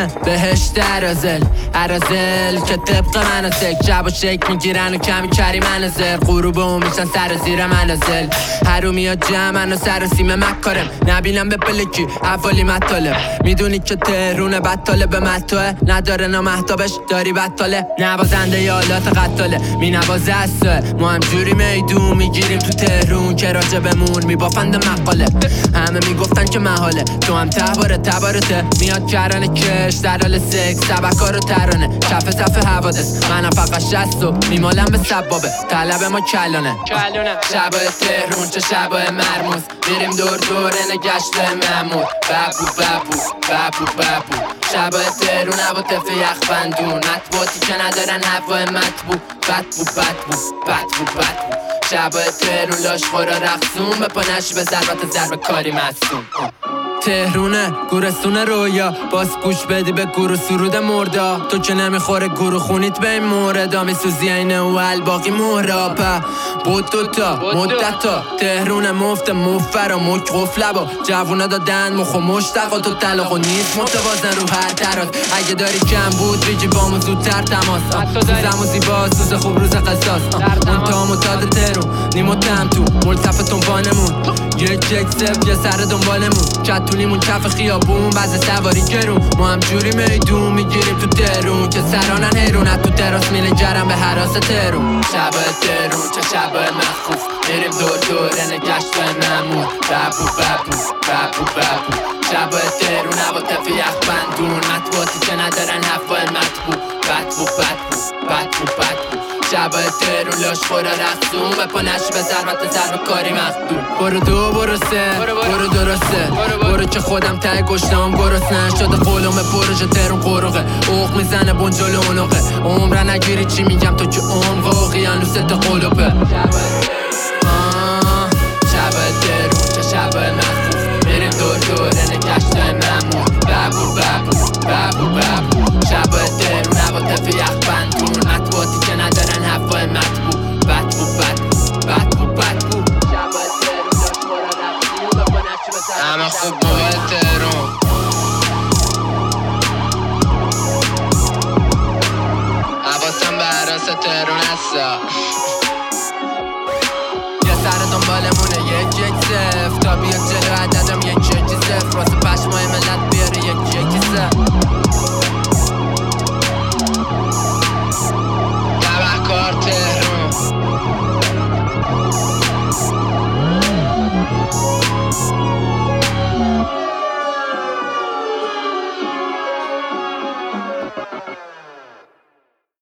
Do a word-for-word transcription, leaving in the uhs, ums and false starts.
تهرونه بهشت عرازل عرازل که طبق مناسک جب و شک میگیرن و کمی کری منازل غروب و میشن سر و زیر منازل حرومی ها جمعن و سر و سیم مکارم نبینم به پلکی حوالی مطالب میدونی که تهرونه بطاله به مطاله نداره نامحتابش داری بطاله نوازنده یالات قطاله می نوازه اصله ما هم جوری میدون میگیریم تو تهرون که راجع بمون میبافند مقاله همه میگفتن که محاله تو هم تباره تبارته میاد کرانه کش در حال سکس سبکار و ترانه کف صف حوادث منم فقط شست و میمالم به سبابه طلب ما کلانه شبای تهرون چه شبای مرموز میریم دور دور نگشت ممور ببو ببو ببو ببو شبای تهرون هوا تف یخ بندون مطبوعاتی که ندارن هوای مطبوع بدبو بدبو بدبو بدبو شبای تهرون لاش خورا رقصون به پانش به ضربت ضرب کاری مصوم تهرونه گورستونه رویا باز گوش بدی به گورو سرود مردا تو که نمیخوره گورو خونیت به این موردا میسوزی اینه و الباقی مهرابه بود دوتا مدتا تهرونه مفت مفر و مک قفله با جوونا دادن مخ و مشتقا تو طلاق و نیست متوازن رو هر تراز اگه داری کم بود بگی بامو زودتر تماس سوزم و زیبا سوز خوب روز قصاص اون تا متاد تهرون نیمو تم تو ملتف تنبانمون یک یک سف یه سر دنبالمون کتونیمون کف خیابون بعض سواری گرون ما هم جوری میدون میگیریم تو تهرون که سرانن حیرونت تو تراس میلنجرم به حراس تهرون شبای تهرون چه شبای مخوف میریم دور دوره نگشت ممون ببو ببو ببو ببو شبای تهرون هوا تف یخ بندون مطبوعاتی که ندارن هوای مطبوع بدبو بدبو بدبو بدبو شبای تهرون لاش خورا رقصون به پانش به ضربت ضرب کاری مخدون برو دو برو سه برو درسته برو که خودم ته گشتم گرسنه شده قولم پروژه تهرون قروقه اوق میزنه بنجل اونوقه عمره نگیری چی میگم تو که عمق اقیانوست قلوبه شبای تهرون چه شبای مخوف میریم دور دوره نگشت ممون ببو ببو ببو ببو شبای تهرون هوا تف یخ بندون مطبوعاتی که ندارن هوای مطبوع بدبو بدبو بدبو بدبو شبای تهرون لاش خورا رقصون به پانش به ضربت همه خوب موقع تهرون حواسم به حراس تهرون هستا یه سر دنبالمونه یک یک صف تا بیاد جلو عددم یک یک صف واسه پشمای ملت بیاره یک یک صف